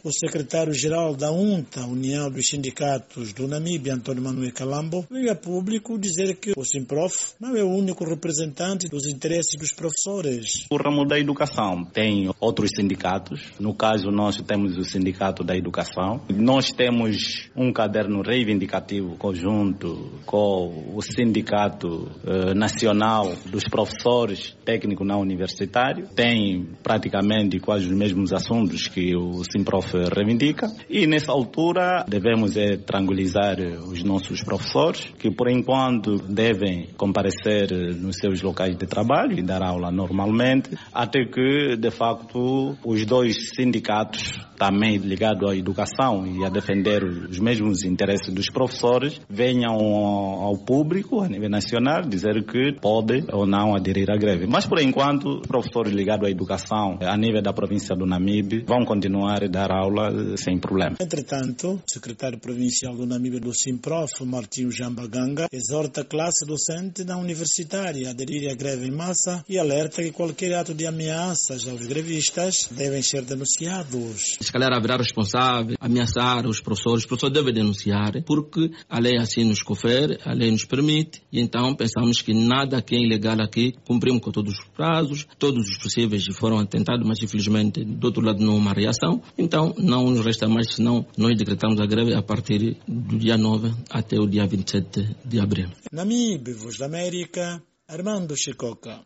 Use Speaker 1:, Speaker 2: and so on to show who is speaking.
Speaker 1: O secretário-geral da UNTA, União dos Sindicatos do Namíbia, Antônio Manuel Calambo, veio a público dizer que o Simprof não é o único representante dos interesses dos professores.
Speaker 2: O ramo da educação tem outros sindicatos. No caso, nós temos o Sindicato da Educação. Nós temos um caderno reivindicativo conjunto com o Sindicato Nacional dos Professores Técnico não Universitário. Tem praticamente quase os mesmos assuntos que o Simprof reivindica. E nessa altura devemos tranquilizar os nossos professores que por enquanto devem comparecer nos seus locais de trabalho e dar aula normalmente, até que de facto os dois sindicatos também ligados à educação e a defender os mesmos interesses dos professores venham ao público a nível nacional dizer que pode ou não aderir à greve. Mas por enquanto os professores ligados à educação a nível da província do Namibe vão continuar a dar aula sem problema.
Speaker 1: Entretanto, o secretário provincial do Namíbia do Simprof, Martinho Jambaganga, exorta a classe docente da universitária a aderir à greve em massa e alerta que qualquer ato de ameaças aos grevistas devem ser denunciados.
Speaker 3: Se calhar haverá responsável, ameaçar os professores devem denunciar, porque a lei assim nos confere, a lei nos permite, e então pensamos que nada que é ilegal aqui, cumprimos com todos os prazos, todos os possíveis foram atentados, mas infelizmente do outro lado não há uma reação, então não nos resta mais senão nós decretamos a greve a partir do dia 9 até o dia 27 de abril.
Speaker 1: Namibe, Voz da América, Armando Chicoca.